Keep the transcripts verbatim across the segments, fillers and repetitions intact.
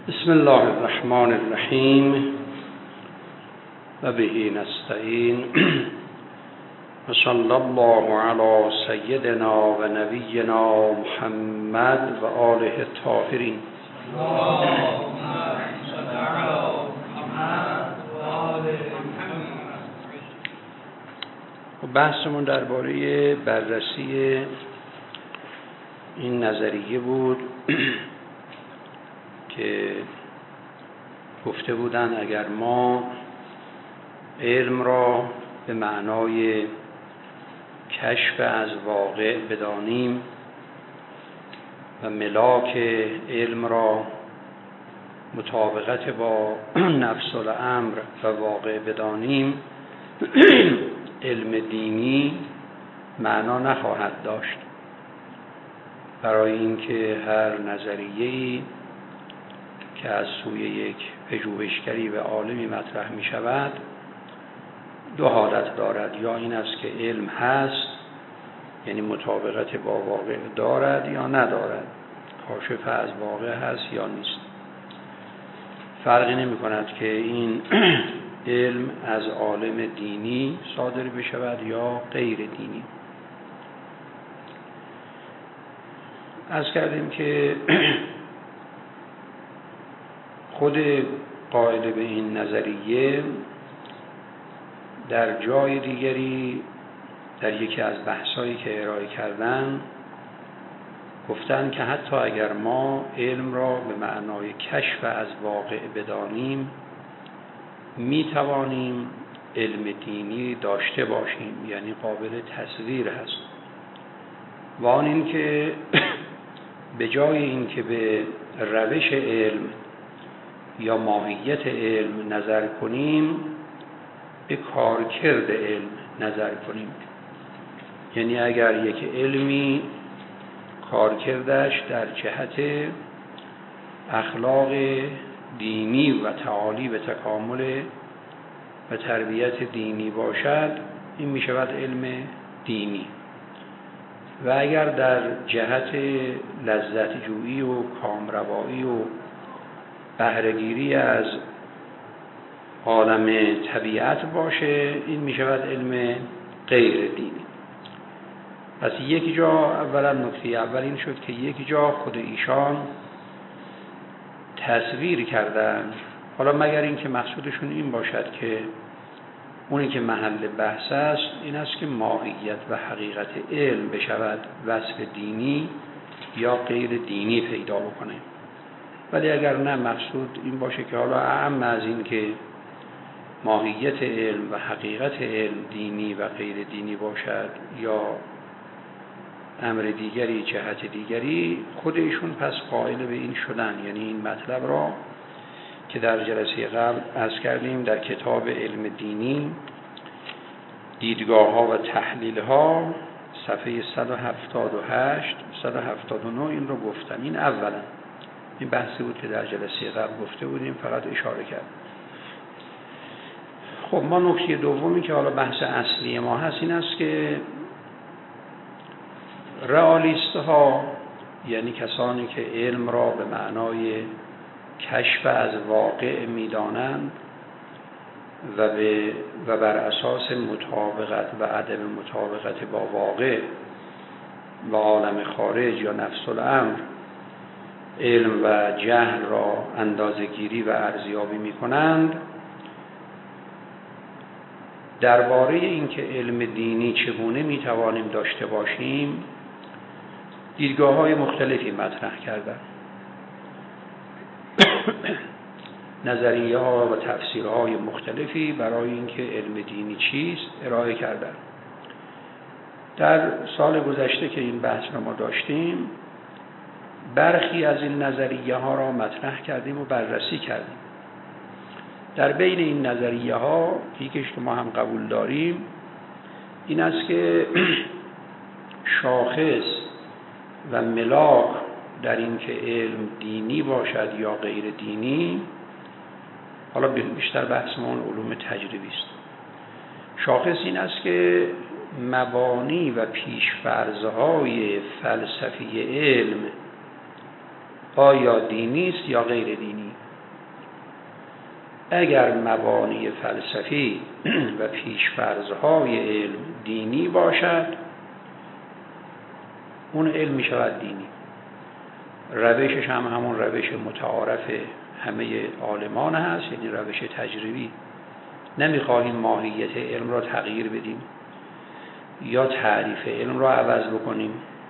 بسم الله الرحمن الرحیم و به نستعین و صلی الله علی سیدنا و نبینا محمد و آله الطاهرین. بحثمون درباره بررسی این نظریه بود که گفته بودن اگر ما علم را به معنای کشف از واقع بدانیم و ملاک علم را مطابقت با نفس الامر و واقع بدانیم، علم دینی معنا نخواهد داشت، برای اینکه هر نظریه‌ای که از سوی یک پژوهشگری و عالمی مطرح می شود دو حالت دارد: یا این است که علم هست، یعنی مطابقت با واقع دارد یا ندارد، کاشف از واقع هست یا نیست. فرقی نمی کند که این علم از عالم دینی صادر بشود یا غیر دینی. عرض کردیم که خود قائل به این نظریه در جای دیگری در یکی از بحثایی که ارائه کردن گفتن که حتی اگر ما علم را به معنای کشف از واقع بدانیم، می توانیم علم دینی داشته باشیم، یعنی قابل تصویر هست. و آن این که به جای این که به روش علم یا ماهیت علم نظر کنیم، به کارکرد علم نظر کنیم. یعنی اگر یک علمی کارکردش در جهت اخلاق دینی و تعالی و تکامل و تربیت دینی باشد، این می شود علم دینی. و اگر در جهت لذت جویی و کامروایی و بهره‌گیری از عالم طبیعت باشه، این می شود علم غیر دینی. پس یک جا، اولا نکته اول این شد که یک جا خود ایشان تصویر کردن، حالا مگر این که مقصودشون این باشد که اونی که محل بحث است این است که ماهیت و حقیقت علم بشود وصف دینی یا غیر دینی پیدا بکنه. ولی اگر نه مقصود این باشه که حالا اعم از این که ماهیت علم و حقیقت علم دینی و غیر دینی باشد یا امر دیگری جهت دیگری، خود ایشون پس قائل به این شدن. یعنی این مطلب را که در جلسه قبل عرض کردیم در کتاب علم دینی دیدگاه ها و تحلیل ها صفحه صد و هفتاد و هشت صد و هفتاد و نه این رو گفتن. این اولا این بحثی بود که در جلسه قبل گفته بودیم، فقط اشاره کرد. خب ما نکته دومی که حالا بحث اصلی ما هست این است که رئالیست ها، یعنی کسانی که علم را به معنای کشف از واقع می‌دانند و به و بر اساس مطابقت و عدم مطابقت با واقع و عالم خارج یا نفس الامر علم و جهل را اندازه‌گیری و ارزیابی می‌کنند، درباره اینکه علم دینی چگونه می‌توانیم داشته باشیم دیدگاه‌های مختلفی مطرح کردند. نظریه‌ها و تفسیرهای مختلفی برای اینکه علم دینی چیست ارائه کردند. در سال گذشته که این بحث را ما داشتیم، برخی از این نظریه‌ها را مطرح کردیم و بررسی کردیم. در بین این نظریه‌ها یکیش که ما هم قبول داریم این است که شاخص و ملاک در این که علم دینی باشد یا غیر دینی، حالا بیشتر بحثمون علوم تجربی است، شاخص این است که مبانی و پیش‌فرض‌های فلسفی علم آیا دینی است یا غیر دینی. اگر مبانی فلسفی و پیش‌فرض‌های علم دینی باشد، اون علم می شود دینی. روشش هم همون روش متعارف همه عالمان هست، یعنی روش تجربی. نمیخواهیم ماهیت علم را تغییر بدیم یا تعریف علم را عوض بکنیم،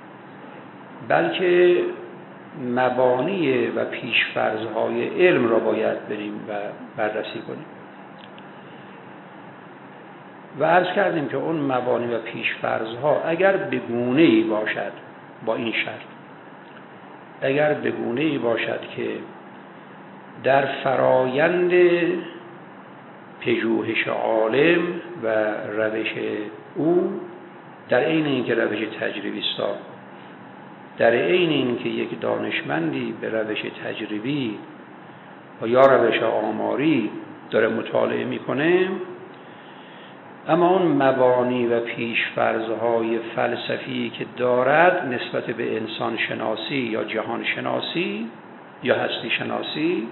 بلکه مبانی و پیش‌فرض‌های علم را باید بریم و بررسی کنیم. و عرض کردیم که اون مبانی و پیش‌فرض‌ها اگر به گونه‌ای باشد، با این شرط، اگر به گونه‌ای باشد که در فرایند پژوهش عالم و روش او، در عین اینکه روش تجربی است، در عین اینکه یک دانشمندی به روش تجربی و یا روش آماری داره مطالعه میکنه، اما اون مبانی و پیش‌فرض‌های فلسفی که دارد نسبت به انسان شناسی یا جهان شناسی یا هستی شناسی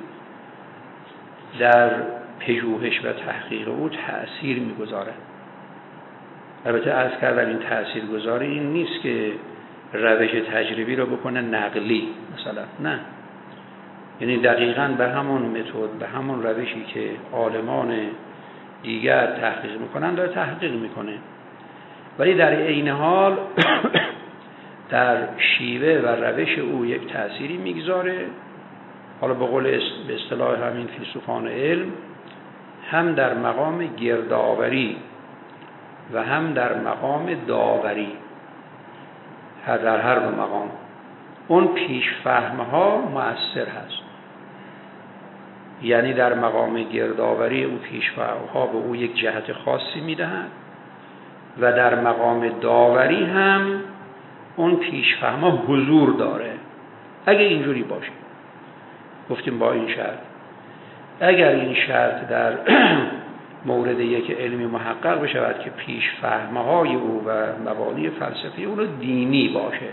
در پژوهش و تحقیق او تأثیر میگذارد. البته عرض کردم این تأثیر گذاری این نیست که روش تجربی رو بکنه نقلی مثلا، نه، یعنی دقیقاً به همون متد، به همون روشی که عالمان دیگر تحقیق میکنن داره تحقیق میکنه، ولی در عین حال در شیوه و روش او یک تأثیری میگذاره. حالا به قول به اصطلاح همین فیلسوفان علم، هم در مقام گردآوری و هم در مقام داوری، هر در هر دو مقام اون پیش‌فهم‌ها مؤثر هست. یعنی در مقام گردآوری او پیش‌فهم‌ها به او یک جهت خاصی میدهند و در مقام داوری هم اون پیش‌فهم‌ها حضور داره. اگه اینجوری باشه، گفتیم با این شرط، اگر این شرط در مورد یک علمی محقق بشود که پیش‌فهم‌های او و مبانی فلسفی او دینی باشه.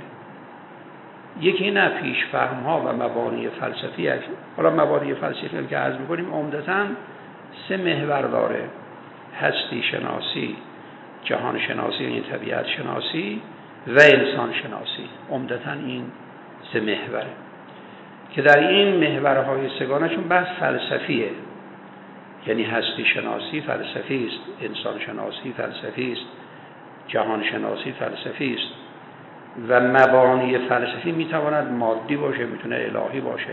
یکی نه پیش‌فهم‌ها و مبانی فلسفی است. حالا مبانی فلسفی که عرض می‌کنیم عمدتاً سه محور داره: هستی شناسی، جهان شناسی یعنی طبیعت شناسی و انسان شناسی. عمدتاً این سه محور که در این محورهای سگانه‌شون بحث فلسفیه، یعنی هستی شناسی فلسفی است، انسان شناسی فلسفی است، جهان شناسی فلسفی است و مبانی فلسفی میتواند مادی باشه، میتونه الهی باشه،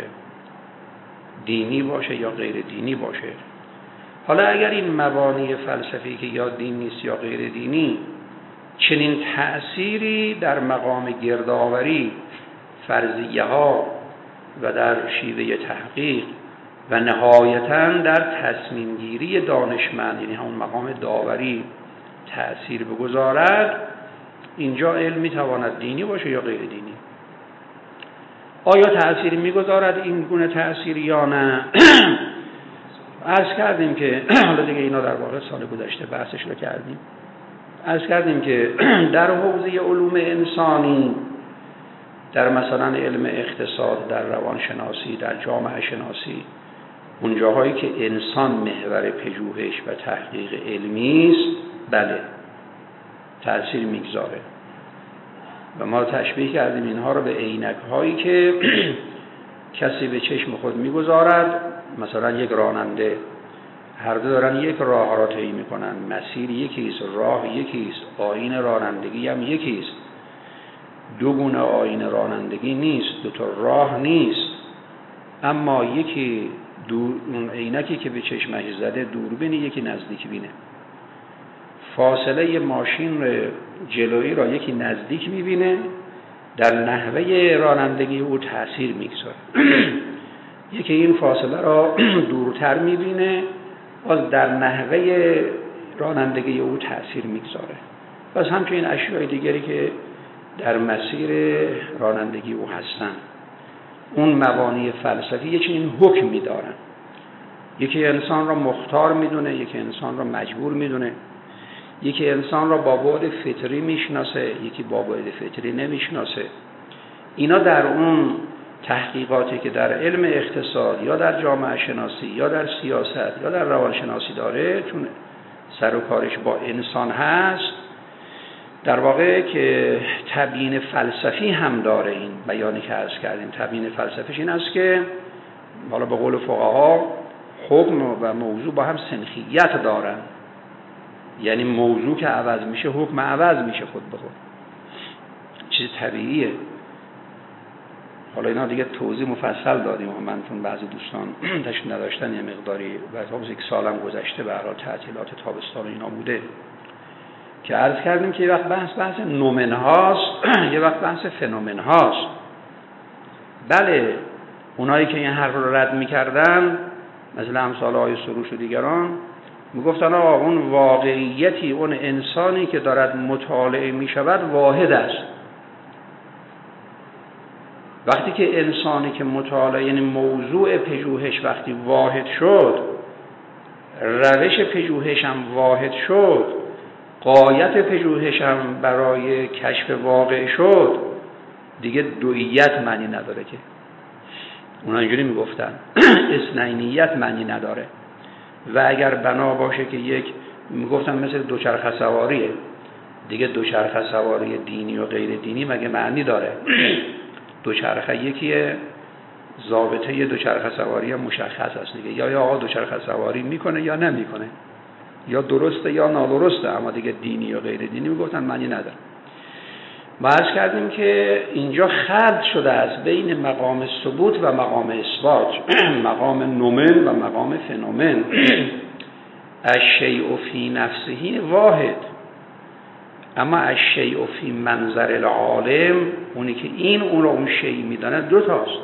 دینی باشه یا غیر دینی باشه. حالا اگر این مبانی فلسفی که یا دین نیست یا غیر دینی چنین تأثیری در مقام گردآوری، فرضیه ها و در شیوه تحقیق و نهایتاً در تصمیم گیری دانشمند، یعنی همون مقام داوری تأثیر بگذارد، اینجا علم میتواند دینی باشه یا غیر دینی. آیا تأثیر میگذارد این گونه تأثیر یا نه؟ عرض کردیم که حالا دیگه اینا در واقع سال گذشته بحثش رو کردیم. عرض کردیم که در حوزه علوم انسانی، در مثلا علم اقتصاد، در روانشناسی، در جامعه شناسی، اون جاهایی که انسان محور پژوهش و تحقیق علمی است، بله تأثیر میگذاره و ما تشبیه کردیم اینها رو به عینک هایی که کسی به چشم خود میگذارد. مثلا یک راننده، هر دو دارن یک راه را طی میکنن، مسیر یکیست، راه یکیست، آیین رانندگی هم یکیست. دو گونه آیین رانندگی نیست، دو تا راه نیست، اما یکی دور، اون عینکی که به چشمش زده دوربین، یکی نزدیک بینه. فاصله ماشین جلویی را یکی نزدیک میبینه، در نحوه رانندگی او تأثیر میگذاره. یکی این فاصله را دورتر میبینه، باز در نحوه رانندگی او تأثیر میگذاره. باز همچنین اشیاء دیگری که در مسیر رانندگی او هستن، اون مبانی فلسفی یه چنین حکم میدارن. یکی انسان را مختار میدونه، یکی انسان را مجبور میدونه، یکی انسان را با بعد فطری میشناسه، یکی با بعد فطری نمیشناسه. اینا در اون تحقیقاتی که در علم اقتصاد یا در جامعه شناسی یا در سیاست یا در روانشناسی داره، چون سر و کارش با انسان هست، در واقع که تبیین فلسفی هم داره. این بیانی که عرض کردیم تبیین فلسفیش این است که حالا به قول فقها حکم و موضوع با هم سنخیت دارن، یعنی موضوع که عوض میشه حکم عوض میشه خود به خود، چیز طبیعیه. حالا اینا دیگه توضیح مفصل دادیم و من چون بعضی دوستان تشریف نداشتن یه مقداری و تا یک سالم گذشته به هر حال تعطیلات تابستان اینا بوده که عرض کردیم که یه وقت بحث بحث نومن هاست یه وقت بحث فنومن هاست. بله اونایی که این حرف رو رد میکردن مثل امثال آقای سروش و دیگران میگفتن آقا اون واقعیتی، اون انسانی که دارد مطالعه میشود واحد است. وقتی که انسانی که مطالعه یعنی موضوع پژوهش وقتی واحد شد، روش پژوهش هم واحد شد، غایت پژوهش هم برای کشف واقع شد، دیگه دوییت معنی نداره که اونا اینجوری میگفتن اثنینیت معنی نداره. و اگر بنا باشه که یک میگفتن مثل دوچرخه سواریه دیگه، دوچرخه سواری دینی و غیر دینی مگه معنی داره؟ دوچرخه یکیه، ضابطه دوچرخه سواری مشخص است دیگه، یا یا آقا دوچرخه سواری میکنه یا نمیکنه، یا درسته یا نادرسته، اما دیگه دینی و غیر دینی میگفتن معنی نداره. ما عرض کردیم که اینجا خلط شده است بین مقام ثبوت و مقام اثبات مقام نومن و مقام فنومن. الشیء فی نفسه واحد، اما الشیء فی منظر العالم، اونی که این اون رو اون شیء میدانه دو تاست.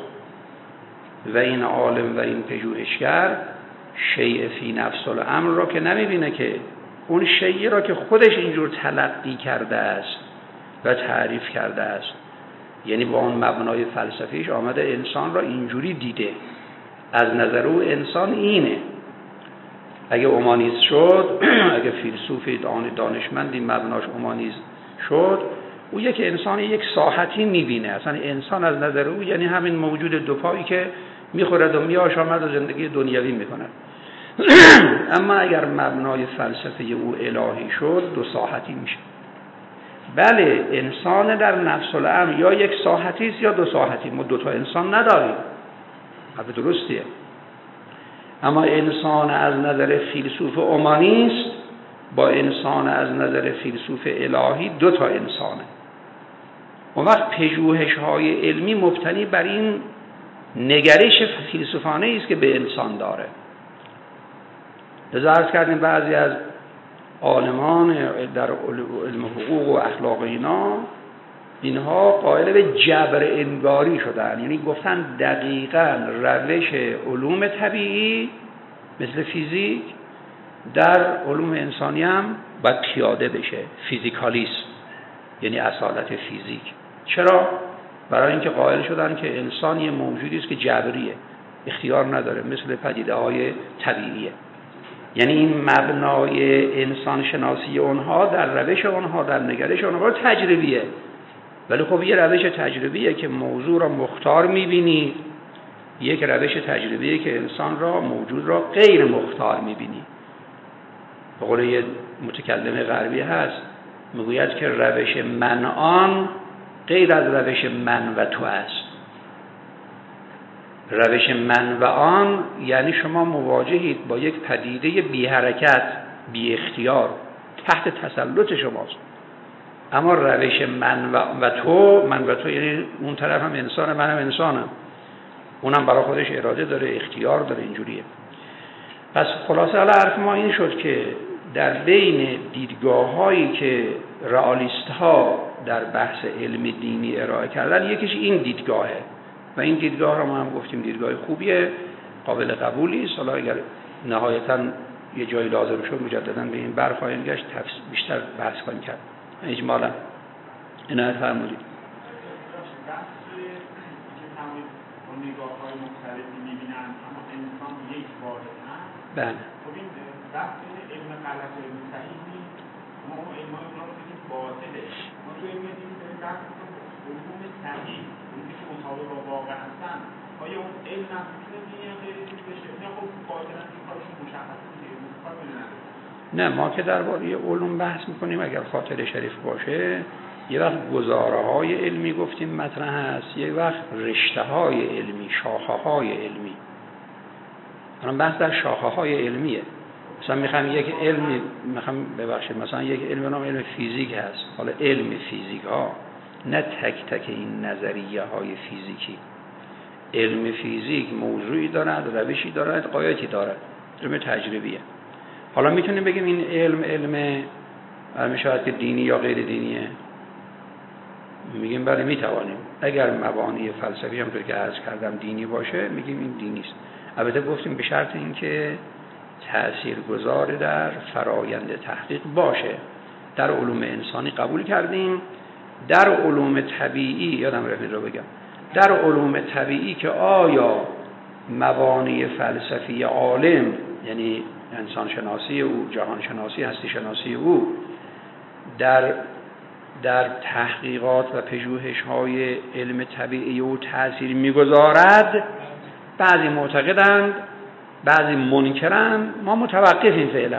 و این عالم و این پژوهشگر شیء فی نفس الامر را که نمیبینه، که اون شیء را که خودش اینجور تلقی کرده است و تعریف کرده است، یعنی با اون مبنای فلسفیش آمده انسان را اینجوری دیده، از نظر او انسان اینه. اگه اومانیست شد، اگه فیلسوفی دانشمندی مبناش اومانیست شد، او یک انسان یک ساحتی میبینه. اصلا انسان از نظر او یعنی همین موجود دو پایی که میخورد و میآشامد و زندگی دنیوی میکند. اما اگر مبنای فلسفه او الهی شد، دو ساحتی میشه. بله انسان در نفس الامر یا یک ساحتی است یا دو ساحتی، ما دو تا انسان نداریم، حرف درستیه. اما انسان از نظر فیلسوف اومانیست با انسان از نظر فیلسوف الهی دو تا انسانه. اون وقت پژوهش های علمی مبتنی بر این نگرش فیلسوفانه است که به انسان داره. لذا عرض کردیم بعضی از عالمان در علم حقوق و اخلاق اینا، اینها قائل به جبر انگاری شدن، یعنی گفتن دقیقاً روش علوم طبیعی مثل فیزیک در علوم انسانی هم باید پیاده بشه، فیزیکالیسم یعنی اصالت فیزیک. چرا؟ برای اینکه قائل شدن که انسان یه موجودی است که جبریه، اختیار نداره، مثل پدیده های طبیعیه. یعنی این مبنای انسان شناسی اونها در روش اونها در نگرش اونها تجربیه، ولی خب یه روش تجربیه که موضوع را مختار میبینی، یک روش تجربیه که انسان را موجود را غیر مختار میبینی. به قول یه متکلم غربی هست میگوید که روش من آن غیر از روش من و تو است. روش من و آن یعنی شما مواجهید با یک پدیده بی حرکت، بی اختیار، تحت تسلط شماست. اما روش من و, و تو، من و تو یعنی اون طرف هم انسانه، من هم انسانم، اونم برای خودش اراده داره، اختیار داره، اینجوریه. پس خلاصه حالا حرف ما این شد که در بین دیدگاه هایی که رئالیست ها در بحث علم دینی ارائه کردن، یکیش این دیدگاهه و این دیدگاه را ما هم گفتیم دیدگاه خوبیه، قابل قبولی است. حالا اگر نهایتاً یه جایی لازم شد مجدداً به این برخواهیم گشت، بیشتر بحث کنیم کرد. اجمالاً عنایت فرمودید. نگاه‌های مختلفی می‌بینن اما انسان یک واحد هست. بله. خب این بحث علم غلط و علم صحیح نیست. ما اون علم رو بگیم باطله. ما تو علم دین داریم بحث می‌کنیم علوم طبیعی علومی که مطابق با واقع هستن آیا اون علم محسوب نمیشه یا غیر چیزی بشه؟ نه خب قاعدتاً این کارشون مشخصه دیگه کار بدونن. نه ما که درباره علوم بحث میکنیم اگر خاطر شریف باشه یه وقت گزاره های علمی گفتیم مطرح هست، یه وقت رشته های علمی، شاخه های علمی. الان بحث در شاخه های علمیه. مثلا میخوام یک علمی میخوام ببخشید مثلا یک علم نام علم فیزیک هست، حالا علم فیزیک ها نه تک تک این نظریه های فیزیکی. علم فیزیک موضوعی دارد، روشی دارد، قاعده‌ای دارد، علم تجربیه. حالا میتونیم بگیم این علم علم علم شاید که دینی یا غیر دینیه. میگیم بله میتوانیم. اگر مبانی فلسفی همونطور که عرض کردم دینی باشه میگیم این دینی است. البته گفتیم به شرط اینکه تاثیرگذار در فرایند تحقیق باشه. در علوم انسانی قبول کردیم، در علوم طبیعی یادم رفت رو بگم، در علوم طبیعی که آیا مبانی فلسفی عالم یعنی انسان شناسی او، جهان شناسی، هستی شناسی او در در تحقیقات و پژوهش های علم طبیعی او تأثیر میگذارد، بعضی معتقدند بعضی منکرند، ما متوقفیم فعلا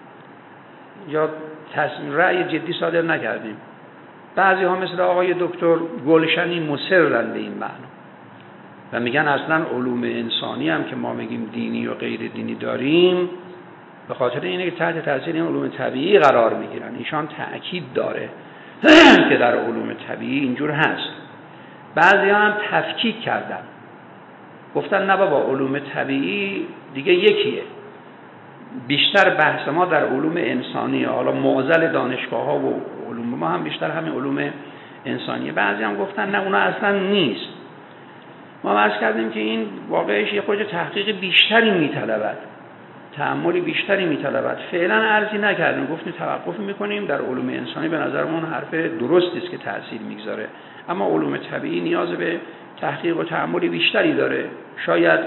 یا تصمیم رأی جدی صادر نکردیم. بعضی ها مثل آقای دکتر گلشنی مصرن به این معنا و میگن اصلا علوم انسانی هم که ما میگیم دینی و غیر دینی داریم به خاطر اینه که تحت تاثیر این علوم طبیعی قرار میگیرن. ایشان تأکید داره که در علوم طبیعی اینجور هست. بعضی ها هم تفکیک کردن، گفتن نه بابا علوم طبیعی دیگه یکیه، بیشتر بحث ما در علوم انسانیه، حالا معضل دانشگاه ها و علوم ما هم بیشتر همین علوم انسانیه. بعضی هم گفتن نه اونا اصلا نیست. ما عرض کردیم که این واقعش یه خود تحقیق بیشتری میطلبد، تأمل بیشتری میطلبد. فعلا عرضی نکردیم، گفتیم توقف میکنیم. در علوم انسانی به نظرمون حرف درستی است که تأثیر میگذاره، اما علوم طبیعی نیاز به تحقیق و تأمل بیشتری داره. شاید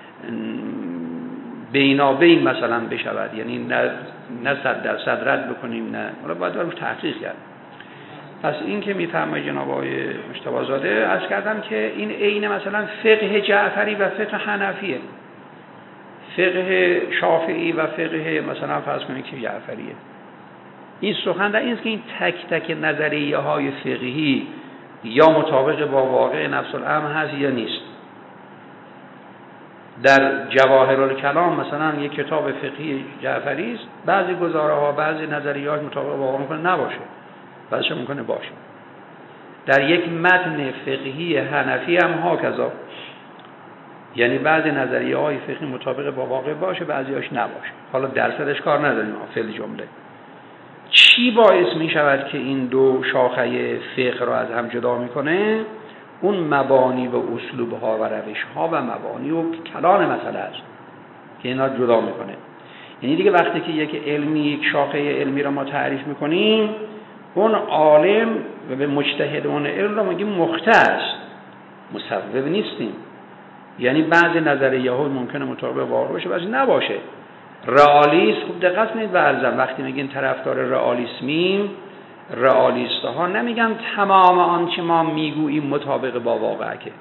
بینابین مثلا بشود، یعنی نه نه صد درصد رد بکنیم، نه حالا باید روش تحقیق کرد. پس این که میفهمه جناب آقای مجتبی زاده، عرض کردم که این عین مثلا فقه جعفری و فقه حنفیه، فقه شافعی و فقه مثلا فرض کنید که جعفریه. این سخن در این است که این تک تک نظریه های فقهی یا مطابق با واقع نفس الامر هست یا نیست. در جواهرالکلام مثلا یک کتاب فقهی جعفری است، بعضی گزاره ها بعضی نظریات مطابق با واقع ممکن نباشه، بعضیش ممکنه باشه. در یک متن فقهی حنفی هم هاکذا، یعنی بعضی نظریه های فقهی مطابق با واقع باشه، بعضیاش نباشه. حالا درصدش کار نداریم، فعل جمله. چی باعث می شود که این دو شاخه فقه را از هم جدا میکنه؟ اون مبانی و اسلوب ها و روش ها و مبانی و کلان مسئله است که اینا جدا میکنه. یعنی دیگه وقتی که یک علمی یک شاخه علمی را ما تعریف میکنیم، اون عالم و به مجتهدان علم را میگیم مختص، مصوب نیستیم. یعنی بعضی نظریه ها ممکنه مطابق واقع باشه، بعضی نباشه. رئالیسم، خوب دقت کنید برزم، وقتی میگین طرفدار رئالیسمیم، رئالیست ها نمیگن تمام آنچه ما میگوییم مطابق با واقعه، که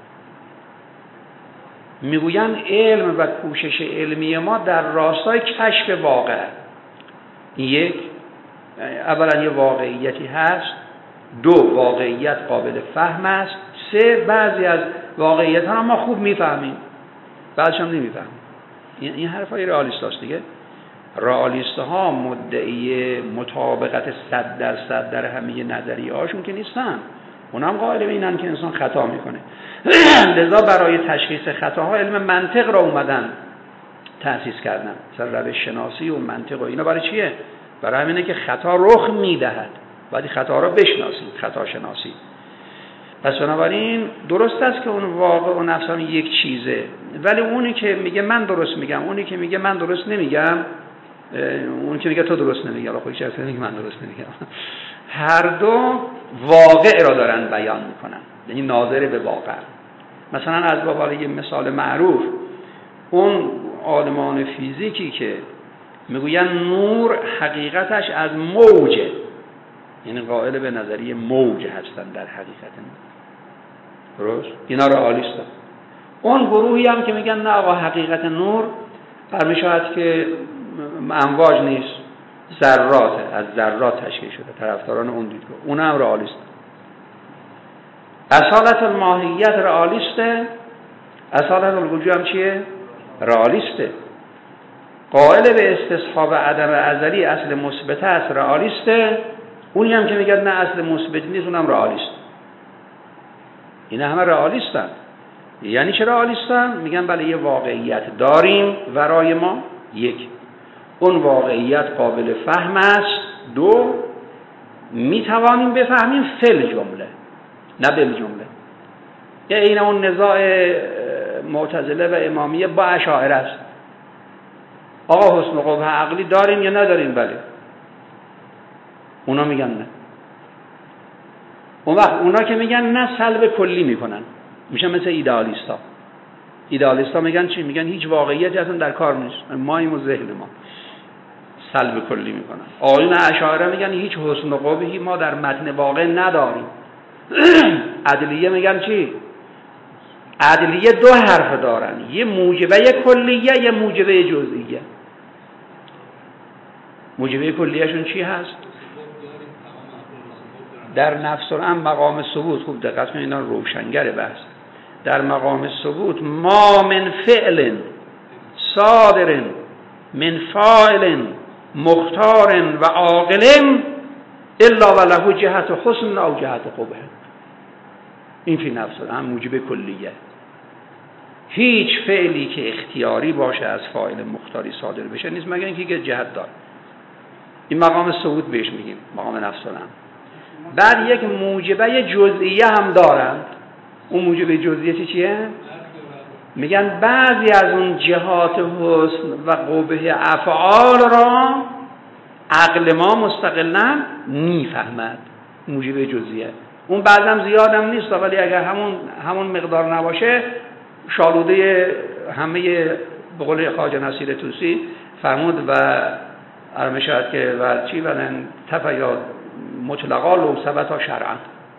میگوین علم و کوشش علمی ما در راستای کشف واقع. یک، اولا یه واقعیتی هست، دو، واقعیت قابل فهم است، سه، بعضی از واقعیت ها ما خوب میفهمیم، بعضیش هم نمیفهمیم. این حرفای رئالیست هاست دیگه. رئالیست ها مدعی مطابقت صد درصد در همه نظریه هاشون که نیستن، اونا هم قائل به اینن که انسان خطا میکنه. لذا برای تشخیص خطاها علم منطق را اومدن تأسیس کردن، مثلا روش شناسی و منطق و اینا. برای چیه؟ برای همینه که خطا رخ میدهد، باید خطا را بشناسیم، خطا شناسی. پس بنابراین درست است که اون واقع و نفس هم یک چیزه، ولی اونی که میگه من درست میگم، اونی که میگه من درست نمیگم، اونی که میگه تو درست نمیگی، حالا خودش اصلا میگه من درست نمیگم، هر دو واقع را دارن بیان میکنن، یعنی ناظر به واقع. مثلا از باب یه مثال معروف، اون عالمان فیزیکی که میگوین نور حقیقتش از موجه، یعنی قائل به نظریه موج هستن در حقیقت. درست؟ اینا رئالیست هست. اون گروهی هم که میگن نه آقا حقیقت نور برمی شود که امواج نیست، ذراته، از ذرات تشکیل شده، طرفداران اون دیدگاه، اون هم رئالیست. اصالت الماهیت رئالیسته، اصالت الوجود هم چیه؟ رئالیسته. قائل به استصحاب عدم ازلی اصل مثبت است، رئالیسته. اونی هم که میگن نه اصل مثبت نیست، اونم رئالیست. اینا همه رئالیستن. یعنی چه رئالیستن؟ میگن بله یه واقعیت داریم ورای ما، یک، اون واقعیت قابل فهم است، دو، میتوانیم بفهمیم فل جمله نه بل جمله. یه این اون نزاع معتزله و امامیه با اشاعره است. آقا حسن و قبح عقلی داریم یا نداریم؟ بله. اونا میگن نه. اون وقت اونا که میگن نه سلب کلی میکنن، میشن مثل ایدئالیستا. ایدئالیستا میگن چی؟ میگن هیچ واقعیتی اصلا در کار نیست، ماییم و ذهن ما، سلب کلی میکنن. آقایون اشاعره میگن هیچ حسن و قبحی ما در متن واقع نداریم. عدلیه میگن چی؟ عدلیه دو حرف دارن، یه موجبه کلیه، یه موجبه جزئیه. موجبه کلیهشون چی هست؟ در نفس الامر مقام ثبوت، خوب دقت کنید اینا روشنگر بحث. در مقام ثبوت ما من فعل صادر من فاعل مختار و عاقل الا وله جهت حسن او جهت قبح. این فی نفس الامر موجب کلیه. هیچ فعلی که اختیاری باشه از فاعل مختاری صادر بشه نیست مگر اینکه یک جهت داره. این مقام ثبوت بهش میگیم، مقام نفس الامر. بعد یک موجبه جزئیه هم دارند. اون موجبه جزئیه چی چیه؟ میگن بعضی از اون جهات حسن و قبح افعال را عقل ما مستقلاً میفهمد. موجبه جزئیه. اون بعضم زیادم نیست، ولی اگر همون همون مقدار نباشه شالوده همه به قول خواجه نصیر طوسی فرمود و ارمشاد که و چی ولن تفیا مطلقا لو ثبتا شرعا.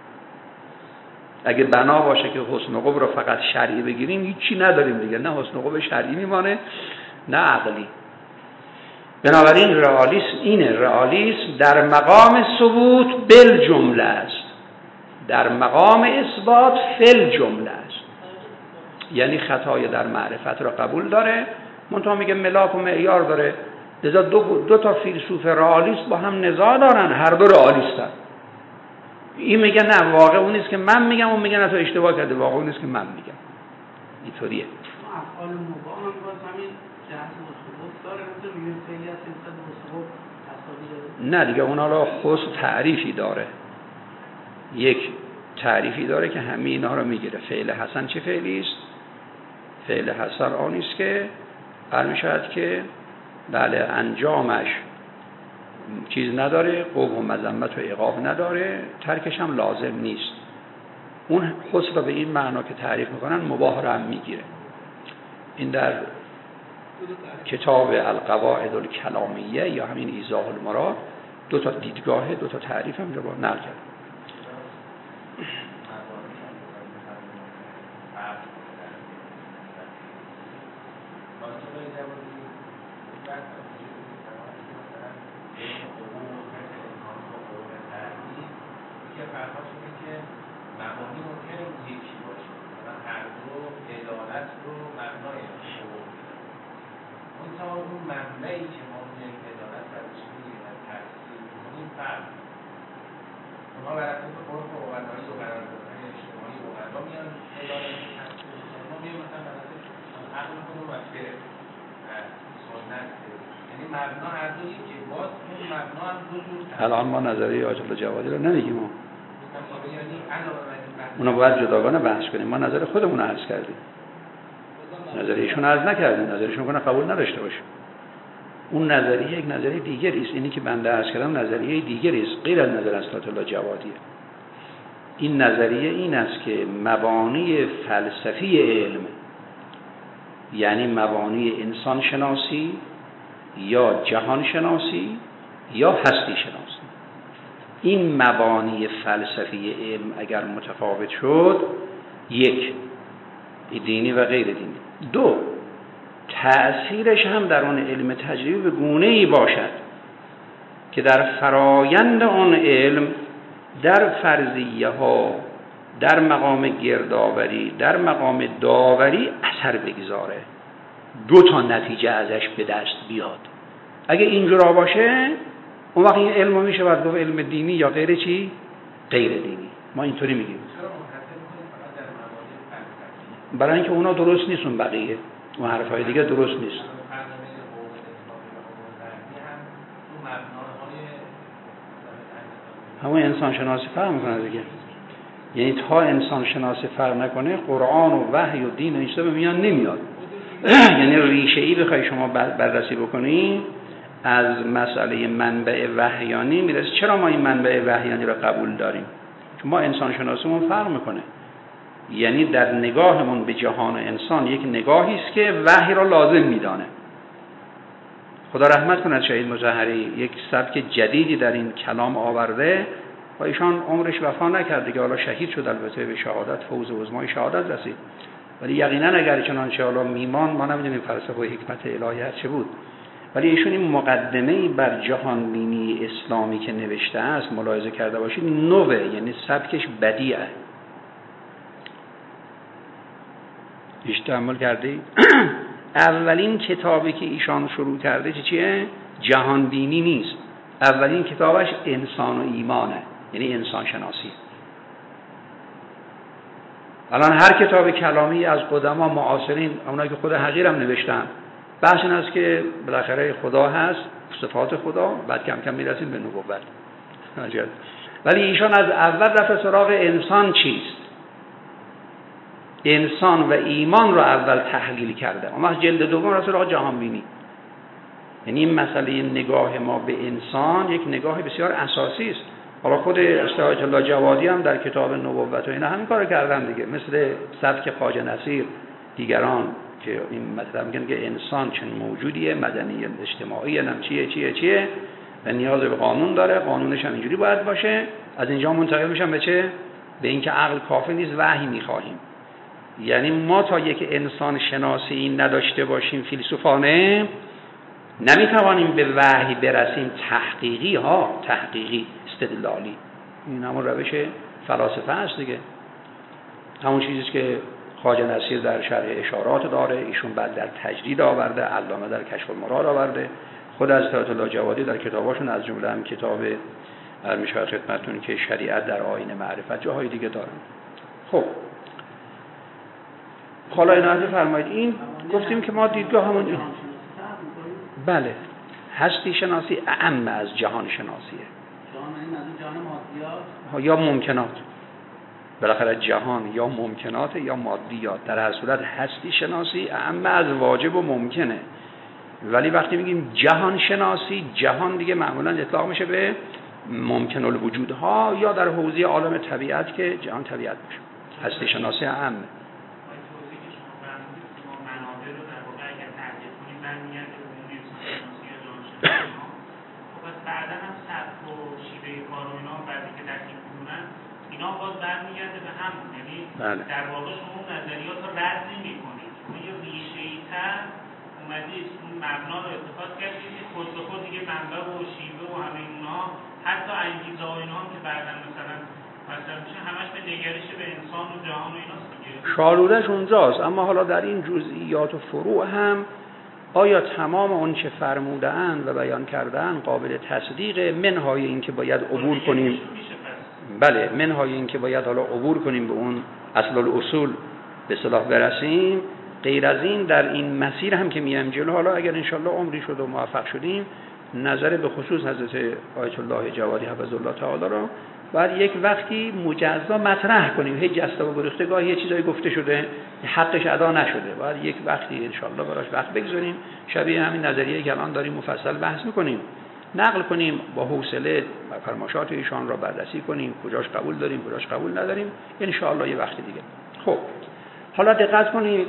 اگه بنا باشه که حسن و قبح رو فقط شرعی بگیریم هیچی نداریم دیگه، نه حسن و قبح شرعی میمانه نه عقلی. بنابراین رئالیسم اینه، رئالیسم در مقام ثبوت بل جمله است، در مقام اثبات فل جمله است. یعنی خطای در معرفت را قبول داره، منتها میگه ملاک و معیار داره. لذا دو, دو تا فیلسوف رئالیست با هم نزاع دارن، هر دو رئالیستن. این میگه نه واقع اون نیست که من میگم، اون میگه نه تو اشتباه کرده، واقع اون نیست که من میگم. اینطوریه. افعال مباح هم باز همین جهت ثبوت داره، مثل میگه خیلی از انسان ثبوت تصادی داره. نه دیگه اونا را خود تعریفی داره. یک تعریفی داره که همه اینا رو میگیره. فعل حسن چه فعلی است؟ فعل حسن آنی است که برمی شود که بله انجامش چیز نداره، قبح و مذمت و عقاب نداره، ترکش هم لازم نیست. اون خود را به این معنا که تعریف میکنن مباح را هم میگیره. این در کتاب القواعد الکلامیه یا همین ایضاح المراد دو تا دیدگاه، دو تا تعریف هم رو نقل کرد. الان ما نظریه آیت الله جوادی رو نمیگیم، ما اونا باید جداگانه بحث کنیم. ما نظر خودمون رو عرض کردیم، نظریهشون عرض نکردیم، نظریشون کنه قبول نداشته باشه. اون نظریه یک نظریه دیگری است. اینی که بنده عرض کردم نظریه دیگری است غیر از نظر آیت الله جوادی. این نظریه این است که مبانی فلسفی علم، یعنی مبانی انسان شناسی یا جهان شناسی یا هستی شناسی، این مبانی فلسفی علم اگر متفاوت شد یک، دینی و غیر دینی. دو، تأثیرش هم در اون علم تجربی به گونه‌ای باشد که در فرایند اون علم در فرضیه ها، در مقام گردآوری، در مقام داوری اثر بگذاره، دو تا نتیجه ازش به دست بیاد. اگه اینجورا باشه اون وقت این علم میشه باید گفت علم دینی یا غیر چی؟ غیر دینی. ما اینطوری میگیم. برای اینکه اونا درست نیستون، بقیه اون حرفای دیگه درست نیست. همون انسان شناسی فرق میکنه دیگه. یعنی تا انسان شناسی فرق نکنه قرآن و وحی و دین و این چیزا به میان نمیاد. یعنی ریشه ای بخوای شما بررسی بکنی از مسئله منبع وحیانی میرسه. چرا ما این منبع وحیانی رو قبول داریم؟ چون ما انسان شناسیمون فرق میکنه. یعنی در نگاهمون به جهان انسان یک نگاهی است که وحی را لازم میدانه. خدا رحمت کند شهید مطهری، یک سبک جدیدی در این کلام آورده و ایشان عمرش وفا نکرد دیگه، حالا شهید شد البته، به شهادت، فوز عظمای شهادت رسید. ولی یقینا اگر چنانچه حالا میمان، ما نمیدونیم فلسفه و حکمت الهی چه بود، ولی ایشون این مقدمه‌ای بر جهان بینی اسلامی که نوشته است ملاحظه کرده باشید نوه، یعنی سبکش بدیعه. هیچ تأمل کردی؟ اولین کتابی که ایشان شروع کرده چیه؟ جهان بینی نیست. اولین کتابش انسان و ایمانه، یعنی انسان شناسی. الان هر کتاب کلامی از قدما معاصرین، اونایی که خود حقیر هم نوشتن، بحث این است که بالاخره خدا هست، صفات خدا، بعد کم کم میرسیم به نبوت. ولی ایشان از اول رفت سراغ انسان چیست، انسان و ایمان رو اول تحلیل کرده. اما جلد دوم رفت سراغ جهان بینی. یعنی این مسئله نگاه ما به انسان یک نگاه بسیار اساسی است. حالا خود آیت الله جوادی هم در کتاب نبوت و اینا همین کارو کردن دیگه، مثل سبک خواجه نصیر دیگران که این مطلب میگن که انسان چون موجودیه، مدنی اجتماعی، هم چیه چیه چیه و نیاز به قانون داره، قانونش هم اینجوری باید باشه. از اینجا منتقل میشن به چه؟ به اینکه عقل کافی نیست، وحی میخواهیم. یعنی ما تا یک انسان شناسی نداشته باشیم فیلسوفانه، نمیتوانیم به وحی برسیم تحقیقی ها، تحقیقی استدلالی. این همون روش فلاسفه است دیگه. همون چیزیست که خواجه نصیر در شرح اشارات داره، ایشون بعد در تجدید آورده، علامه در کشف المراد آورده، خود از آیت الله جوادی در کتاباشون از جمله هم کتاب میشه خدمتتون که شریعت در آیین معرفت، جاهای دیگه دارن. خب حالا اینا رو فرمایید. این گفتیم که ما دیدگاه همون این. بله، هستی شناسی اعم از جهان شناسیه. جهان این از جهان مادیات یا ممکنات. بالاخره جهان یا ممکنات یا مادیات. در هر صورت هستی شناسی اعم از واجب و ممکنه. ولی وقتی میگیم جهان شناسی، جهان دیگه معمولا اطلاق میشه به ممکن الوجودها یا در حوزه عالم طبیعت که جهان طبیعت باشه. هستی شناسی اعم. اینا باز برمیگرده به هم، یعنی بله. در واقع شما نظریات رو رد نمی‌کنید، شما یه ریشه‌ای تر اومدید اون مبنا رو اتخاذ کردید که خود به خود دیگه منبع و شیوه و همه اینا، حتی انگیزه ها اینا هم که بعداً مثلا مثلا میشه همش به نگرش به انسان و جهان و ایناست دیگه. شالوده‌ش اونجاست. اما حالا در این جزئیات و فروع هم آیا تمام اون چه فرموده‌اند و بیان کرده‌اند قابل تصدیق؟ منهای این که باید عبور کنیم. بله، منهای این که باید حالا عبور کنیم به اون اصل الاصول به اصطلاح برسیم. غیر از این در این مسیر هم که میایم جلو، حالا اگر انشالله عمری شد و موفق شدیم، نظر به خصوص حضرت آیت الله جوادی حفظ الله تعالی را بعد یک وقتی مجزا مطرح کنیم. هیچ جسته و گریخته گاهی یه چیزایی گفته شده حقش ادا نشده، بعد یک وقتی انشالله براش وقت بگذاریم، شبیه همین نظریه‌ای که الان داریم مفصل بحث میکنیم، نقل کنیم، با حوصله فرمایشات ایشان را بررسی کنیم، کجاش قبول داریم کجاش قبول نداریم، انشاءالله یه وقت دیگه. خب حالا دقت کنید،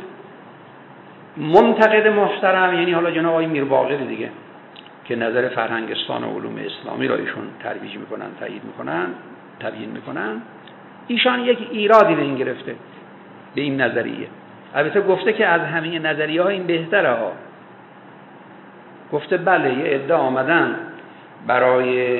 منتقد محترم یعنی حالا جناب آقای میرباقری دیگه که نظر فرهنگستان و علوم اسلامی را ایشون ترویج میکنن، تایید میکنن، تبیین میکنن، ایشان یک ایرادی به این گرفته. به این نظریه. البته گفته که از همه نظریه ها این بهتره ها. گفته بله یه عده آمدن برای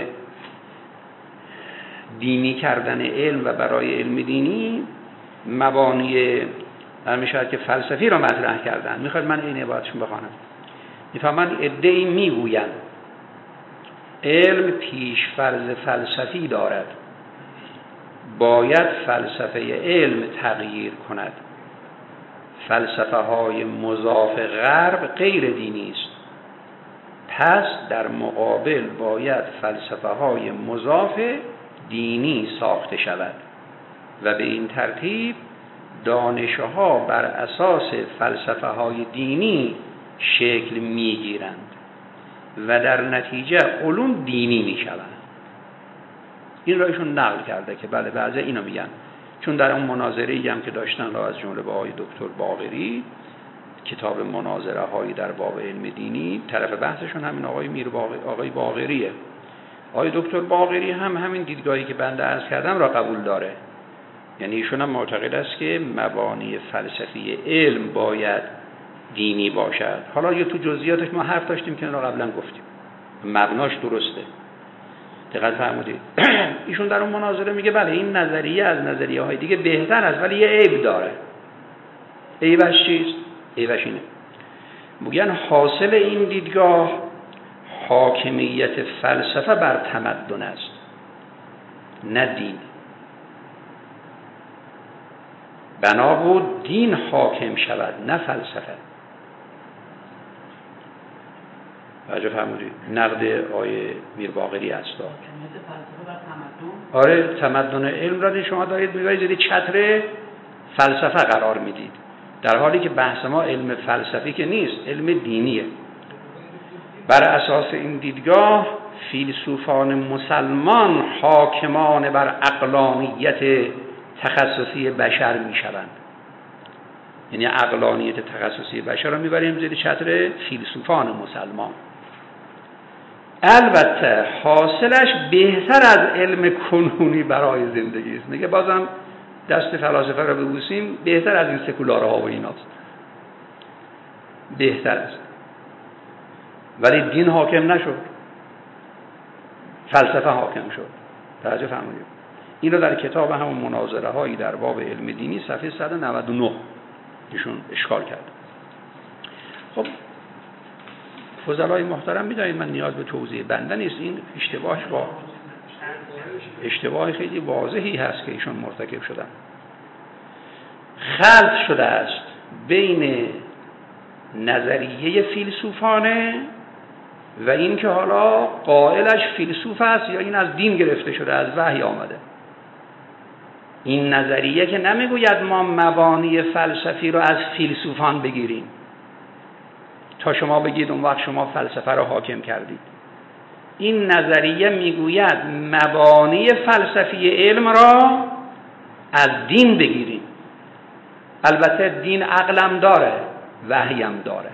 دینی کردن علم و برای علم دینی مبانی میشود که فلسفی را مطرح کردن. میخواد من این عبارتشون بخوانم. میفهمن عده‌ای میگویند علم پیش فرض فلسفی دارد، باید فلسفه علم تغییر کند. فلسفه های مضاف غرب غیر دینی است، پس در مقابل باید فلسفه های مضاف دینی ساخته شود و به این ترتیب دانشها بر اساس فلسفه های دینی شکل میگیرند و در نتیجه علوم دینی میشوند. این را ایشون نقل کرده که بله بعضی اینو میگن، چون در اون مناظره‌ای هم که داشتن را از جمله با آقای دکتر باقری، کتاب مناظره هایی در باب علم دینی، طرف بحثشون همین آقای میر باقری، آقای باقریه. آقای دکتر باقری هم همین دیدگاهی که بنده عرض کردم را قبول داره. یعنی ایشون هم معتقد است که مبانی فلسفی علم باید دینی باشد. حالا یه تو جزئیاتش ما حرف داشتیم که اون را قبلا گفتیم، مبناش درسته. دقت فرمودید؟ ایشون در اون مناظره میگه بله این نظریه از نظریه های دیگه بهتر است ولی یه عیب داره. عیبش چیست؟ عیبش اینه میگن حاصل این دیدگاه حاکمیت فلسفه بر تمدن است، نه دین. بنا بود دین حاکم شود نه فلسفه. توجه فرمودید؟ نقد آیه میر باقری است. آره تمدن علم را شما دارید میبرید زیر چتر فلسفه قرار میدید، در حالی که بحث ما علم فلسفی که نیست، علم دینیه. بر اساس این دیدگاه فیلسوفان مسلمان حاکمان بر عقلانیت تخصصی بشر میشوند. یعنی عقلانیت تخصصی بشر رو میبریم زیر چتر فیلسوفان مسلمان. البته حاصلش بهتر از علم کنونی برای زندگی است. میگه بازم دست فلاسفه رو ببوسیم، بهتر از این سکولارها و ایناست، بهتر است. ولی دین حاکم نشد، فلسفه حاکم شد. توجه فرمایید. این رو در کتاب همون مناظره هایی در باب علم دینی صفحه صد و نود و نه ایشون اشکال کرد. خب فضلای محترم میدونید من نیاز به توضیح بنده نیست، این اشتباهش با اشتباه خیلی واضحی هست که ایشون مرتکب شدن. خلط شده است بین نظریه فیلسوفانه و این که حالا قائلش فیلسوف است یا این از دین گرفته شده، از وحی آمده. این نظریه که نمیگوید ما مبانی فلسفی رو از فیلسوفان بگیریم تا شما بگید اون وقت شما فلسفه رو حاکم کردید. این نظریه میگوید مبانی فلسفی علم را از دین بگیریم. البته دین عقلم داره، وحی هم داره.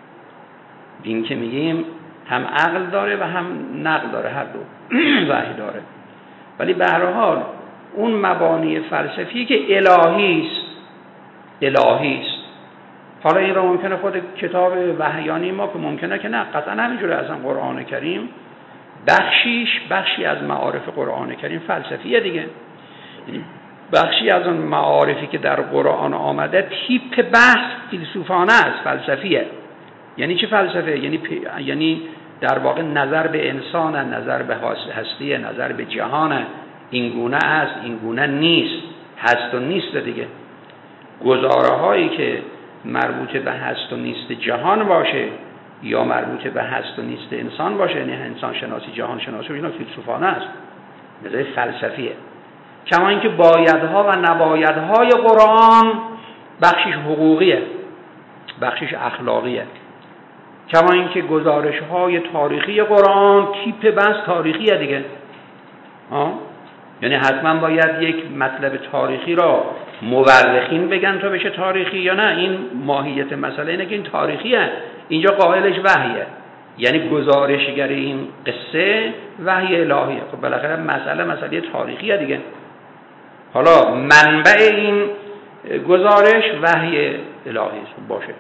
دین که میگیم هم عقل داره و هم نقل داره، هر دو وحی داره. ولی به هر حال اون مبانی فلسفی که الهی است، الهی است. حالا این را ممکنه خود کتاب وحیانی ما که ممکنه که نه، قطعا همینجوره. اصلا قرآن کریم بخشیش بخشی از معارف قرآن کریم فلسفیه دیگه. یعنی بخشی از اون معارفی که در قرآن آمده تیپ بحث فیلسوفانه است، فلسفیه. یعنی چه فلسفه؟ یعنی پ... یعنی در واقع نظر به انسان، نظر به هستی، نظر به جهان، این گونه است، این گونه نیست، هست و نیست دیگه. گزاره هایی که مربوط به هست و نیست جهان باشه یا مربوط به هست و نیست انسان باشه، یعنی انسان شناسی، جهان شناسی، اینا فیلسوفانه است، نظر فلسفیه. کما اینکه بایدها و نبایدهای قرآن بخشش حقوقیه، بخشش اخلاقیه. کما اینکه گزارش‌های تاریخی قرآن تیپ بحث تاریخیه دیگه. آه؟ یعنی حتما باید یک مطلب تاریخی را مورخین بگن تا بشه تاریخی یا نه. این ماهیت مسئله اینه که این تاریخیه، اینجا قائلش وحیه، یعنی گزارشگر این قصه وحی الهیه. خب بالاخره مسئله مسئله تاریخیه دیگه. حالا منبع این گزارش وحی الهی است باشه.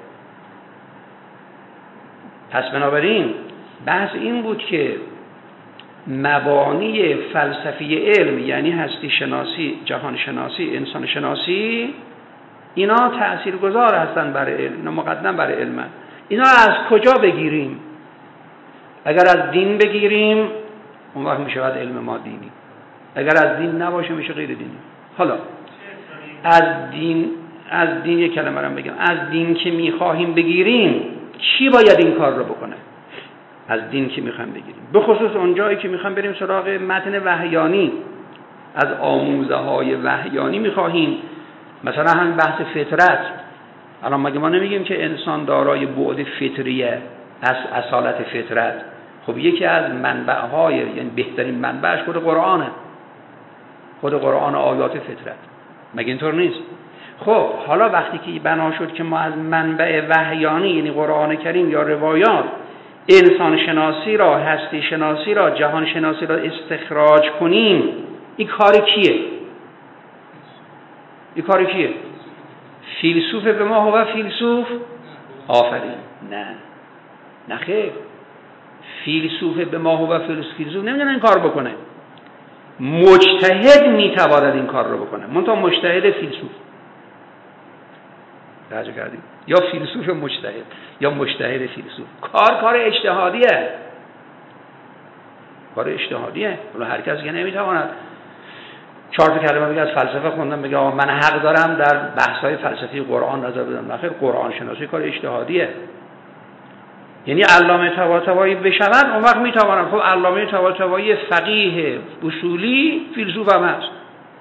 پس بنابراین بحث این بود که مبانی فلسفی علم یعنی هستی شناسی، جهان شناسی، انسان شناسی، اینا تأثیرگذار هستن برای علم، اینا مقدم برای علم. اینا از کجا بگیریم؟ اگر از دین بگیریم اون وقت میشه بعد علم ما دینی، اگر از دین نباشه میشه غیر دینی. حالا از دین از دین یک کلمه رو بگم، از دین که میخواهیم بگیریم کی باید این کار رو بکنه؟ از دین که میخوایم بگیریم، به خصوص اونجایی که میخوایم بریم سراغ متن وحیانی، از آموزه های وحیانی میخواهیم، مثلا همین بحث فطرت. الان مگه ما نمیگیم که انسان دارای بعد فطریه، از اصالت فطرت؟ خب یکی از منبعهای، یعنی بهترین منبعش خود قرآنه، خود قرآن آیات فطرت، مگه اینطور نیست؟ خب حالا وقتی که بنا شد که ما از منبع وحیانی یعنی قرآن کریم یا روایات انسان شناسی را، هستی شناسی را، جهان شناسی را استخراج کنیم، این کار کیه؟ این کار کیه؟ فیلسوف به ما هو فیلسوف آفرین؟ نه نه خیر، فیلسوف به ما هو فیلسوف فیلسوف نمیدونه این کار بکنه. مجتهد میتواند این کار رو بکنه، منتها مجتهد فیلسوف راجع کردیم، یا فیلسوف مجتهد یا مجتهد فیلسوف. کار کار اجتهادیه، کار اجتهادیه. ولی هر کسی که نمیتواند چهار تا کلمه بگه از فلسفه خوندم بگه آقا من حق دارم در بحث‌های فلسفی قرآن نظر بدم، نخیر، قرآن شناسی کار اجتهادیه. یعنی علامه طباطبایی بشود اون وقت میتوانم. خب علامه طباطبایی فقیه اصولی فیلسوف هم هست،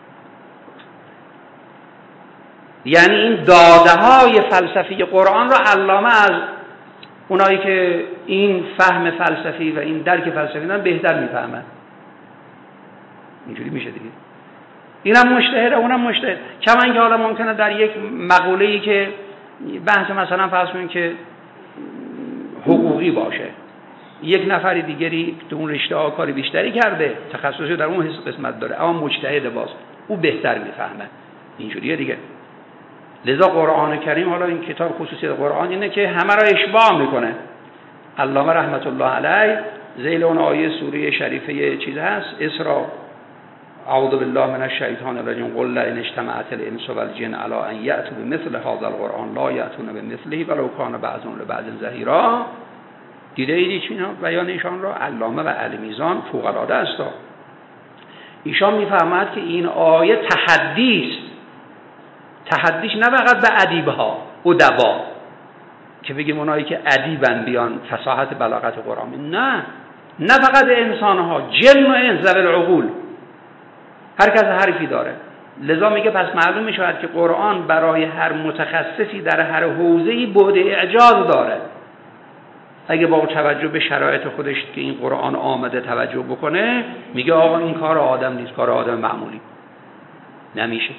یعنی این داده های فلسفی قرآن را علامه از اونایی که این فهم فلسفی و این درک فلسفی دارن بهتر میفهمن. اینجوری میشه دیگه. اینم مجتهد، اونم مجتهد. کما اینکه حالا ممکنه در یک مقوله‌ای که بحث مثلا فرض کنید که حقوقی باشه، یک نفر دیگری تو اون رشته ها کار بیشتری کرده، تخصصی در اون قسمت داره، اما مجتهد باز او بهتر میفهمه. اینجوریه دیگه. لذا قرآن کریم، حالا این کتاب خصوصیت قرآن اینه که همه را اشباع میکنه. علامه رحمت الله علیه ذیل اون آیه سوره شریفه چیز هست، اسراء، اعوذ بالله من الشیطان الرجیم، قل لئن اجتمعت الانس والجن علی ان یأتوا بمثل هذا القرآن لا یأتون بمثله ولو کان بعضهم لبعض ظهیرا. دیده اید اینا بیان ایشان را؟ علامه و علمیزان فوق العاده است. ایشان میفهمد که این آیه تحدی است. تحدیش نه فقط به ادیب‌ها، ادبا که بگیم اونایی که ادیبن بیان فصاحت بلاغت قرآن، نه، نه فقط انسان‌ها، جن و انس ذوی العقول، هر کس حرفی داره. لذا میگه پس معلوم میشود که قرآن برای هر متخصصی در هر حوزه‌ای بعد اعجاز داره. اگه با توجه به شرایط خودش که این قرآن آمده توجه بکنه، میگه آقا این کار آدم نیست، کار آدم معمولی نمیشه.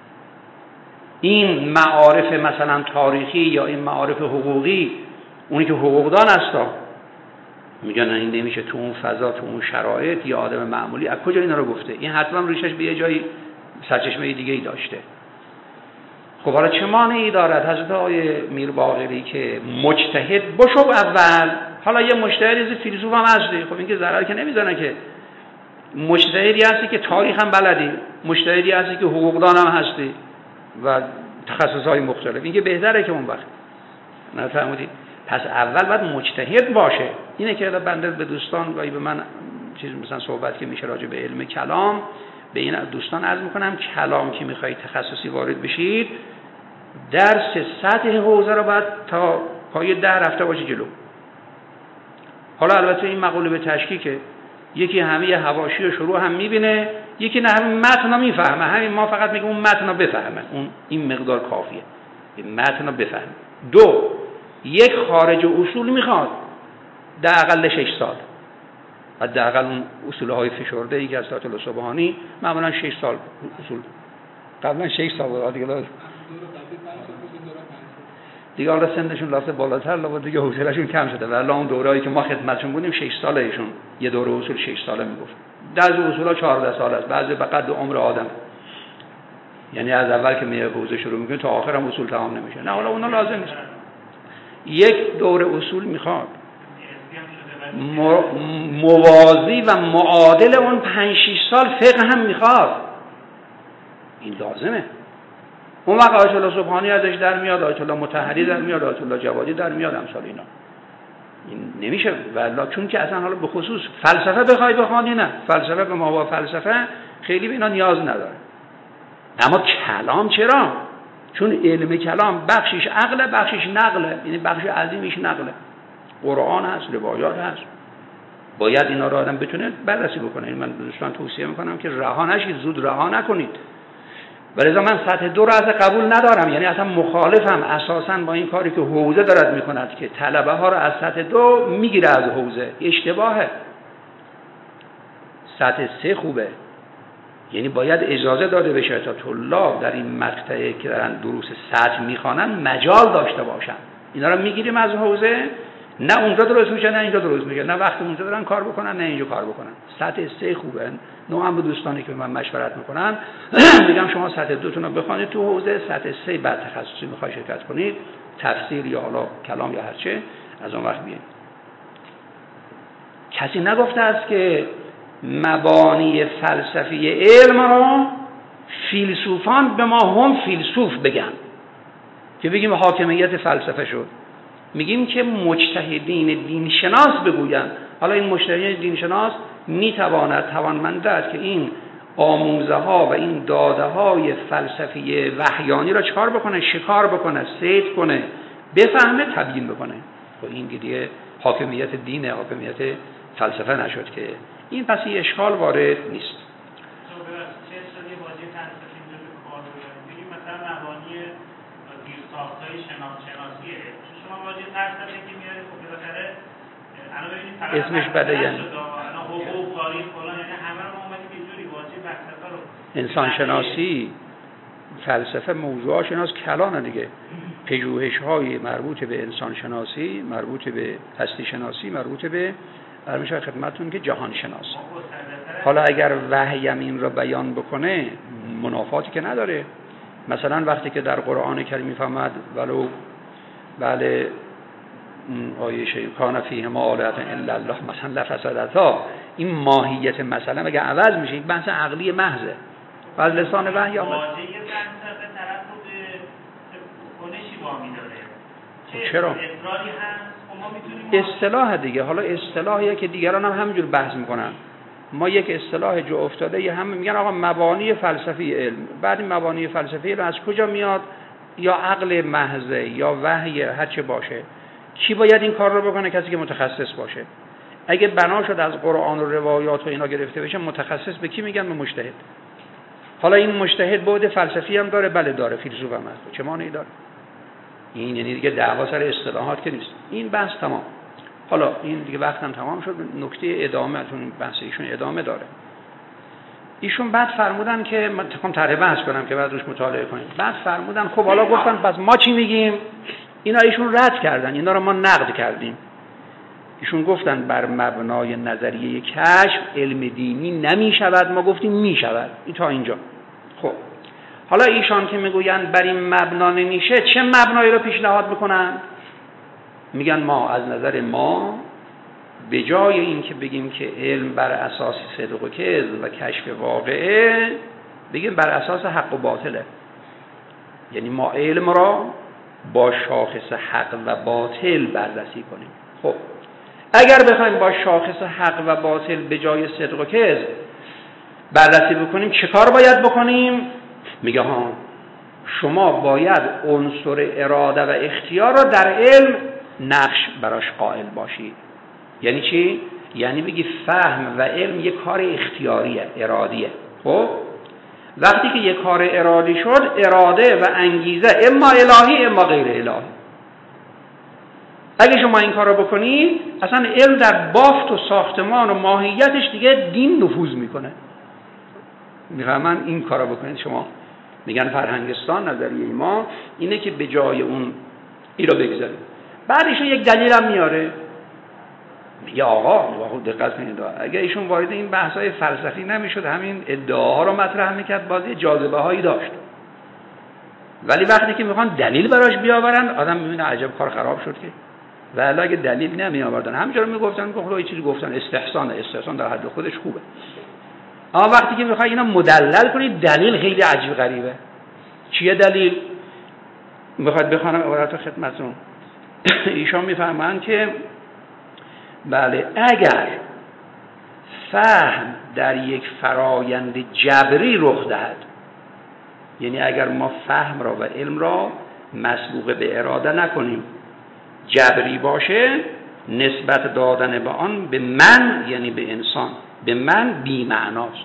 این معارف مثلا تاریخی یا این معارف حقوقی، اونی که حقوقدان هستا میگن این نمیشه تو اون فضا، تو اون شرایط یا آدم معمولی. از کجا اینا رو گفته؟ این حتما ریشش به یه جایی سرچشمه دیگه ای داشته. خب حالا چه مانعی دارد حضرت آقای میر باقری که مجتهد بشو اول؟ حالا یه مجتهدی فیلسوف هم هستی، خب این که ضرر که نمیزنه که. مجتهدی هستی که تاریخ هم بلدی، مجتهدی هستی که حقوقدان هم هستی و تخصصهای مختلف، این که بهتره که اون وقت نفهمودید. پس اول باید مجتهد باشه. اینه که بنده به دوستان و به من چیز مثلا صحبت که میشه راجع به علم کلام، به این دوستان عرض میکنم کلام که میخواید تخصصی وارد بشید، درس سطح حوزه رو باید تا پای ده رفته باشه جلو. حالا البته این مقوله به تشکیکه، یکی همه حواشی و شروع هم میبینه، یکی نه همین متن رو میفهمه. همین ما فقط میگیم اون متن رو بفهمه، اون این مقدار کافیه، این متن رو بفهمه. دو، یک خارج اصول میخواد حداقل شش سال، حداقل اون اصولهای فشرده ای که از آیت الله سبحانی معمولا شش سال اصول، قبلا شش سال بود دیگه دیگه حالا سنشون لاسه بالاتر لابد دیگه حوصله‌شون کم شده، ولی اون دوره‌ای که ما خدمتشون بودیم شش ساله ایشون یه دوره اصول شش ساله میگفت. بعضی اصولا چهارده سال است، بعضی به قد عمر آدم. یعنی از اول که میه حوزه شروع میکنه تا آخر هم اصول تمام نمیشه. نه حالا اونا لازم نیست. یک دور اصول میخواد موازی و معادل اون پنج شش سال فقه هم میخواد. این لازمه. اون وقت آیت الله سبحانی ازش در میاد، آیت الله مطهری در میاد، آیت الله جوادی در میاد، امثال اینا. این نمیشه والله، چون که اصلا حالا به خصوص فلسفه بخوای بخوانی، نه فلسفه به ما با فلسفه خیلی به اینا نیاز نداره. اما کلام چرا؟ چون علم کلام بخشش عقله، بخشش نقله، یعنی بخش عظیمش نقله. قرآن هست، روایات هست، باید اینا رو آدم بتونه بررسی بکنه. من دوستان توصیه میکنم که رها نشید، زود رها نکنید. ولذا من سطح دو رو از قبول ندارم، یعنی اصلا مخالفم اساساً با این کاری که حوزه دارد میکند که طلبه ها رو از سطح دو میگیره از حوزه. اشتباهه. سطح سه خوبه، یعنی باید اجازه داده بشه تا طلاب در این مقطعی که دارن دروس سطح میخوانن مجال داشته باشن. اینا رو میگیریم از حوزه، نه اونجا درست میشه نه اینجا درست میشه، نه وقت اونجا دارن کار بکنن نه اینجا کار بکنن. سطح سه خوبه. نوعا به دوستانی که به من مشورت میکنن میگم شما سطح دو تون رو بخوانید تو حوزه، سطح سه بعد تخصصی میخوای شرکت کنید، تفسیر یا حالا کلام یا هرچه، از اون وقت بیاید. کسی نگفته است که مبانی فلسفی علم را فیلسوفان به ما هم فیلسوف بگن که بگیم حاکمیت فلسفه شد. میگیم که مجتهدین دینشناس بگویند. حالا این مجتهدین دینشناس میتواند توانمند است که این آموزه ها و این داده های فلسفی وحیانی را چکار بکنه، شکار بکنه، صید کنه، بفهمه، تبیین بکنه. و این دیگه حاکمیت دین، حاکمیت فلسفه نشد که این پس این اشکال وارد نیست. اسمش بده یعنی انسان شناسی، فلسفه موضوعاش ایناست کلانه دیگه. پژوهش های مربوط به انسان شناسی، مربوط به هستی شناسی، مربوط به برمیشه خدمتون که جهان شناسی. حالا اگر وحی این را بیان بکنه منافاتی که نداره. مثلا وقتی که در قرآن کریم میفهمد ولو بله آیه شیطان فیه ما آلهة الا الله مثلا لفسدتا، این ماهیت مثلا اگه عوض میشه این بحث عقلی محضه و از لسان وحی آمد. چرا؟ اصطلاح دیگه. حالا اصطلاحیه که دیگران هم همینجور بحث میکنن. ما یک اصطلاح جو افتاده یه هم میگن آقا مبانی فلسفی علم. بعد این مبانی فلسفی علم از کجا میاد؟ یا عقل محضه یا وحی، هر چه باشه. کی باید این کار رو بکنه؟ کسی که متخصص باشه. اگه بنا شد از قرآن و روایات و اینا گرفته بشه، متخصص به کی میگن؟ به مجتهد. حالا این مجتهد بعد فلسفی هم داره؟ بله داره. فیلسوف هم هست. چه معنی داره؟ این یعنی دیگه دعوا سر اصطلاحات که نیست. این بحث تمام. حالا این دیگه وقتم تمام شد. نکته ادامه تون بحث ایشون ادامه داره. ایشون بعد فرمودن که من تمام طرح بحث کنم که بعد روش مطالعه کنیم. بعد فرمودن خب حالا گفتن پس ما چی میگیم؟ اینا ایشون رد کردن، اینا رو ما نقد کردیم. ایشون گفتن بر مبنای نظریه کشف علم دینی نمیشود، ما گفتیم میشود. این تا اینجا. خب حالا ایشان که میگویند بر این مبنا نمیشه، چه مبنایی رو پیشنهاد میکنن؟ میگن ما از نظر ما به جای این که بگیم که علم بر اساس صدق و کذب و کشف واقعه، بگیم بر اساس حق و باطله. یعنی ما علم را با شاخص حق و باطل بررسی کنیم. خب اگر بخوایم با شاخص حق و باطل به جای صدق و کذب بررسی بکنیم، چه کار باید بکنیم؟ میگه ها شما باید عنصر اراده و اختیار را در علم نقش براش قائل باشید. یعنی چی؟ یعنی بگی فهم و علم یک کار اختیاریه، ارادیه. خب وقتی که یک کار ارادی شد، اراده و انگیزه اما الهی اما غیر الهی. اگه شما این کار رو بکنید، اصلا علم در بافت و ساختمان و ماهیتش دیگه دین نفوذ میکنه. میفهمن این کار رو بکنید شما. میگن فرهنگستان نظریه ما اینه که به جای اون این رو بگذارید. بعدش یک دلیل هم میاره، میگه آقا خود دقت کنید، اگه ایشون وارد این بحث‌های فلسفی نمیشد، همین ادعاها رو مطرح میکرد، بازی جاذبه هایی داشت. ولی وقتی که میخوان دلیل براش بیاورن آدم میبینه عجب کار خراب شد که ولی اگه دلیل نمی آوردن همینجوری میگفتن که خدا یه چیزی گفتن استحسان استحسان در حد خودش خوبه، اما وقتی که میخوای اینا مدلل کنید دلیل خیلی عجیب غریبه. چیه دلیل؟ میخواد بخوانم عبارت خدمتتون. ایشان میفهمن که بله اگر فهم در یک فرایند جبری رخ دهد، یعنی اگر ما فهم را و علم را مسبوق به اراده نکنیم، جبری باشه، نسبت دادن به آن به من یعنی به انسان، به من بی معناست.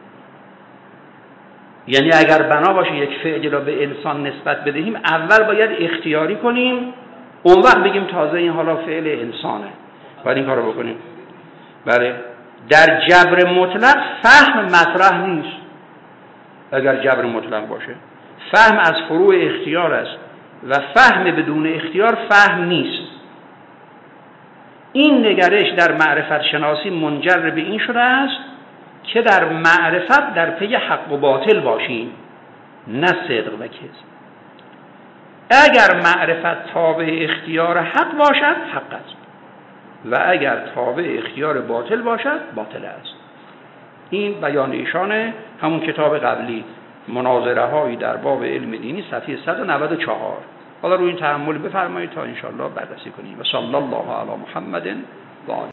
یعنی اگر بنا باشه یک فعل را به انسان نسبت بدهیم اول باید اختیاری کنیم، اون وقت بگیم تازه این حالا فعل انسانه باید این کار رو بکنیم. بله در جبر مطلق فهم مطرح نیست. اگر جبر مطلق باشه فهم از فروع اختیار است و فهم بدون اختیار فهم نیست. این نگرش در معرفت شناسی منجر به این شده است که در معرفت در پی حق و باطل باشیم، نه صدق و کذب. اگر معرفت تابع اختیار حق باشد حق است و اگر تابع اختیار باطل باشد باطل است. این بیان ایشانه، همون کتاب قبلی مناظره هایی در باب علم دینی صفحه صد و نود و چهار. حالا روی این تأمل بفرمایید تا انشاءالله بررسی کنیم. و صلی الله علی محمد و آله.